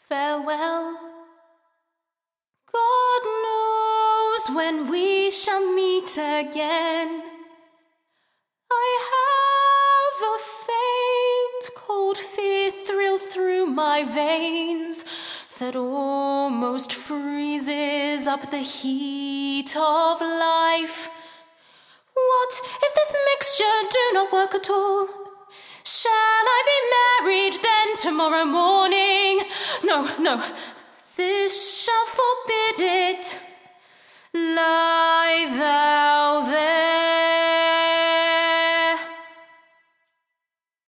Farewell. God knows when we shall meet again. I have a faint, cold fear thrill through my veins that almost freezes up the heat of life. What if this mixture do not work at all? Shall I be married then tomorrow morning? No, this shall forbid it. Lie thou there.